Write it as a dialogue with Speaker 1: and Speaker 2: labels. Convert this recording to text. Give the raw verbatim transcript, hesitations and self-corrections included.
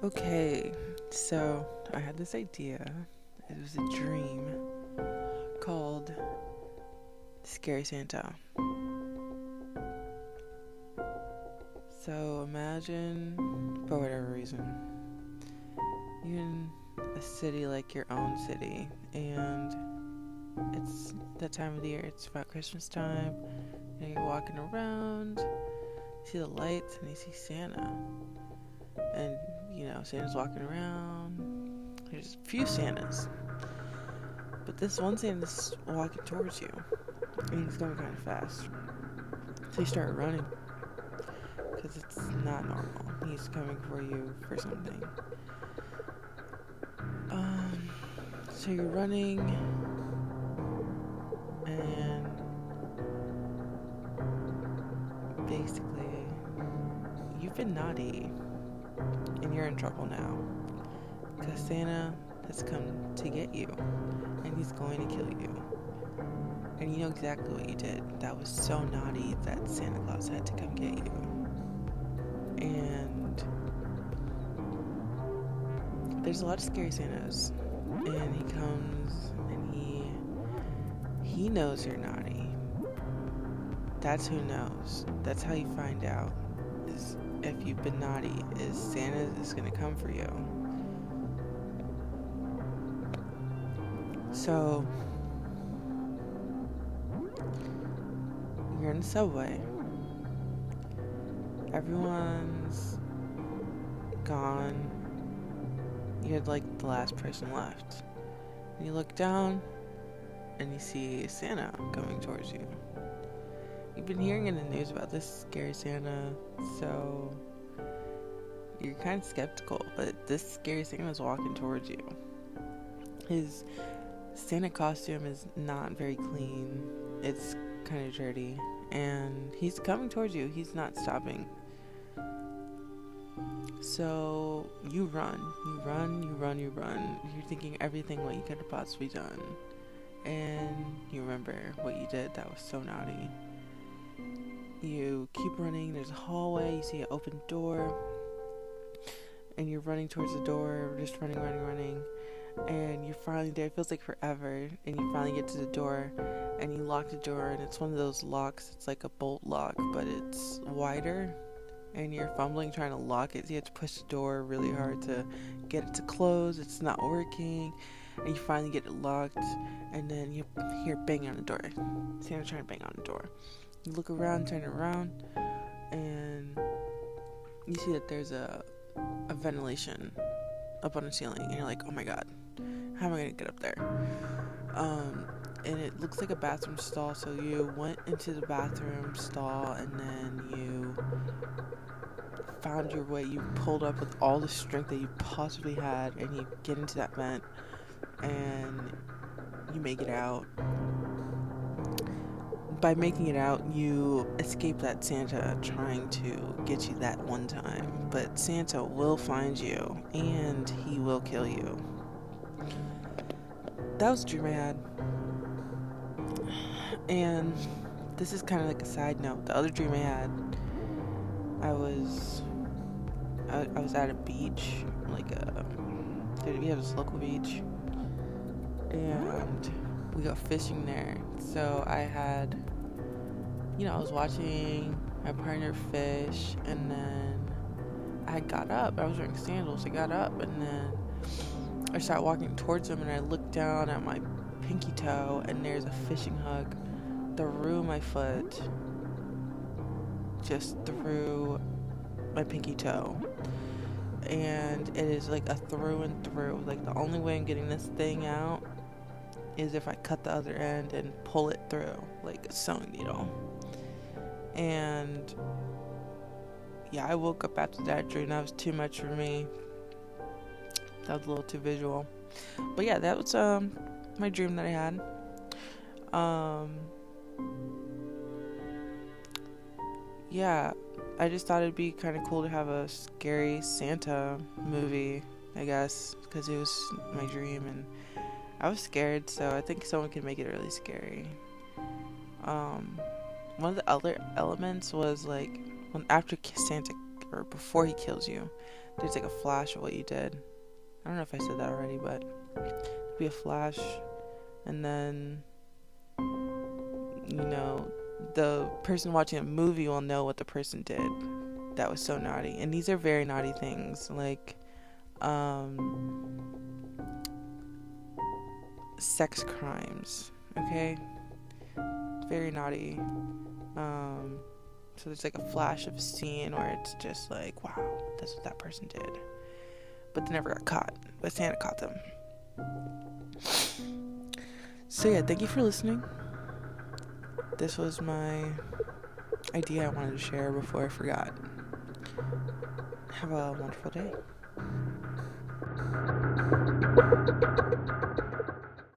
Speaker 1: Okay, so I had this idea. It was a dream called Scary Santa. So imagine, for whatever reason, you're in a city like your own city, and it's that time of the year. It's about Christmas time, and you're walking around, you see the lights, and you see Santa. And, you know, Santa's walking around. There's a few Santas. But this one Santa's walking towards you. And he's going kind of fast. So you start running. Because it's not normal. He's coming for you for something. Um, so you're running. And basically, you've been naughty. And you're in trouble now. Because Santa has come to get you. And he's going to kill you. And you know exactly what you did. That was so naughty that Santa Claus had to come get you. And there's a lot of scary Santas. And he comes and he he knows you're naughty. That's who knows. That's how you find out. Is if you've been naughty, is Santa is gonna come for you. So you're in the subway. Everyone's gone. You're like the last person left. And you look down and you see Santa coming towards you. You've been hearing in the news about this scary Santa, so you're kind of skeptical, but this scary Santa is walking towards you. His Santa costume is not very clean. It's kind of dirty, and he's coming towards you. He's not stopping. So you run, you run, you run, you run. You're thinking everything what you could have possibly done, and you remember what you did that was so naughty. You keep running. There's a hallway. You see an open door, and you're running towards the door, just running, running, running. And you're finally there. It feels like forever. And you finally get to the door, and you lock the door. And it's one of those locks. It's like a bolt lock, but it's wider. And you're fumbling trying to lock it. So you have to push the door really hard to get it to close. It's not working. And you finally get it locked. And then you hear bang on the door. Santa trying to bang on the door. You look around, turn around, and you see that there's a a ventilation up on the ceiling, and you're like, oh my god, how am I gonna get up there? Um, and it looks like a bathroom stall, so you went into the bathroom stall, and then you found your way. You pulled up with all the strength that you possibly had, and you get into that vent, and you make it out. By making it out, you escape that Santa trying to get you that one time. But Santa will find you, and he will kill you. That was the dream I had. And this is kind of like a side note. The other dream I had, I was, I, I was at a beach, like a, we have this local beach, and we go fishing there. So I had, you know, I was watching my partner fish, and then I got up. I was wearing sandals. I got up, and then I started walking towards him, and I looked down at my pinky toe, and there's a fishing hook through my foot, just through my pinky toe. And it is like a through and through. Like, the only way I'm getting this thing out is if I cut the other end and pull it through like a sewing needle. And yeah, I woke up after that dream. That was too much for me. That was a little too visual. But yeah, that was um my dream that I had. Um yeah, I just thought it'd be kind of cool to have a scary Santa movie, I guess, because it was my dream and I was scared, so I think someone can make it really scary. Um, one of the other elements was like when after Santa or before he kills you, there's like a flash of what you did. I don't know if I said that already, but it'll be a flash, and then, you know, the person watching a movie will know what the person did that was so naughty. And these are very naughty things, like um sex crimes, okay? Very naughty. Um so there's like a flash of a scene where it's just like, wow, that's what that person did, but they never got caught, but Santa caught them. So yeah, thank you for listening. This was my idea I wanted to share before I forgot. Have a wonderful day.